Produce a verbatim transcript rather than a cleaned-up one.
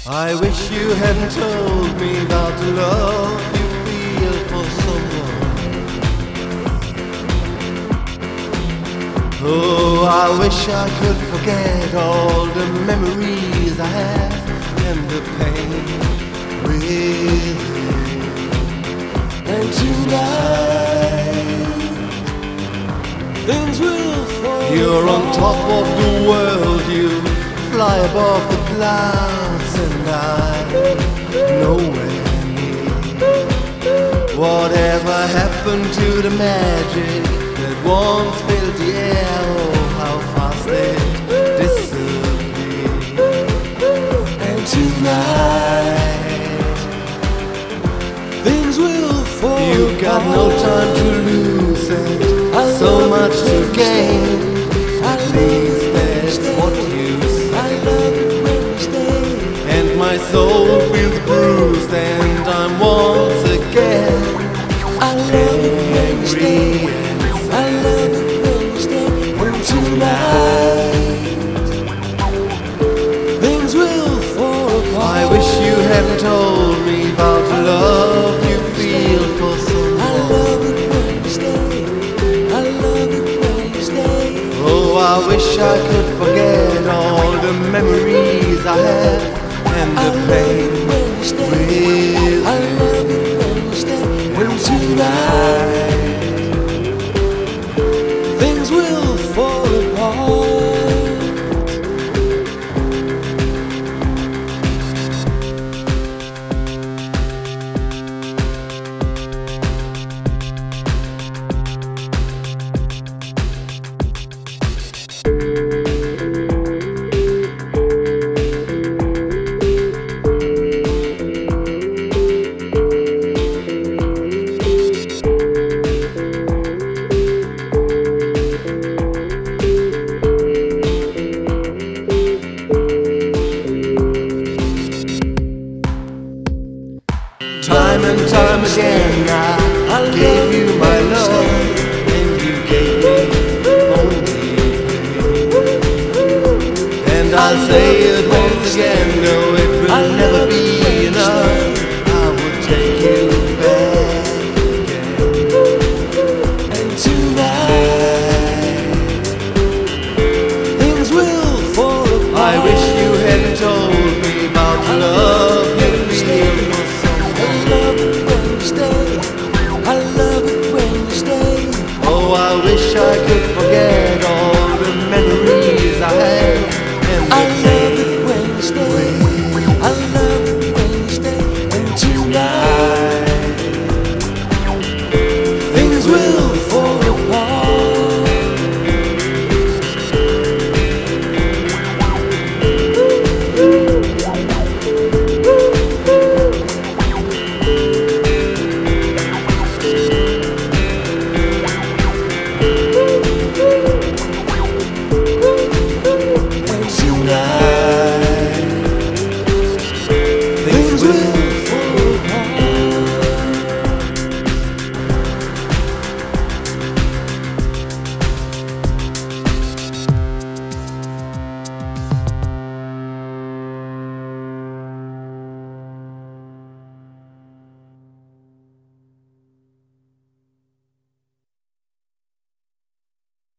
I wish you hadn't told me about the love you feel for someone. Oh, I wish I could forget all the memories I have and the pain with you. And tonight things will fall. You're on top of the world, you fly above the clouds, and I'm nowhere near. Whatever happened to the magic that once filled the air? Oh, how fast it disappeared. And tonight things will fall. You've got no time to lose and so much to gain. At least that's what you say. And my soul feels bruised, and I'm once again I love it when you stay. I love it when you stay. And tonight things will fall apart. I wish you hadn't told me about the love you feel for someone. I love it when you stay. I love it when you stay. Oh, I wish I could forget all the memories I have and the pain when you stay. with I love it when you stay. And tonight things will fall apart. Time and time again I, I gave you my love, and you gave me only pain. And I'll say it once again,